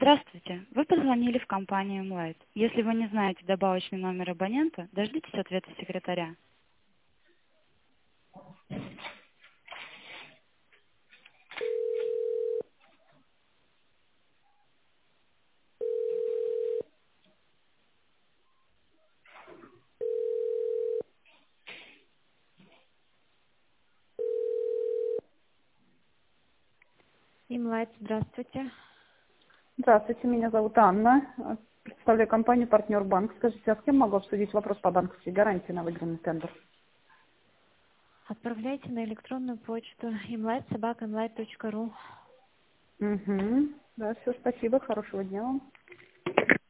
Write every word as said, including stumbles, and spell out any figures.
Здравствуйте. Вы позвонили в компанию Imlight. Если вы не знаете добавочный номер абонента, дождитесь ответа секретаря. Imlight, здравствуйте. Здравствуйте, меня зовут Анна. Э, Представляю компанию «Партнер Банк». Скажите, а с кем могу обсудить вопрос по банковской гарантии на выигранный тендер? Отправляйте на электронную почту imlight собака imlight точка ру. Угу. Да, все, спасибо, хорошего дня вам.